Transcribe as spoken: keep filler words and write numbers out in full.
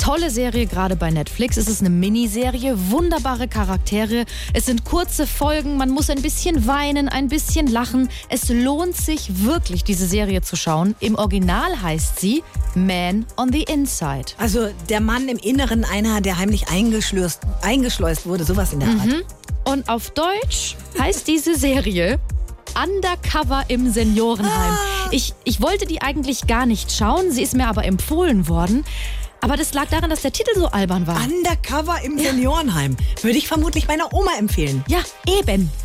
Tolle Serie, gerade bei Netflix. Es ist eine Miniserie, wunderbare Charaktere. Es sind kurze Folgen, man muss ein bisschen weinen, ein bisschen lachen. Es lohnt sich wirklich, diese Serie zu schauen. Im Original heißt sie Man on the Inside. Also der Mann im Inneren, einer, der heimlich eingeschleust, eingeschleust wurde, sowas in der Art. Mhm. Und auf Deutsch heißt diese Serie Undercover im Seniorenheim. Ah. Ich, ich wollte die eigentlich gar nicht schauen, sie ist mir aber empfohlen worden. Aber das lag daran, dass der Titel so albern war. Undercover im Seniorenheim. Würde ich vermutlich meiner Oma empfehlen. Ja, eben.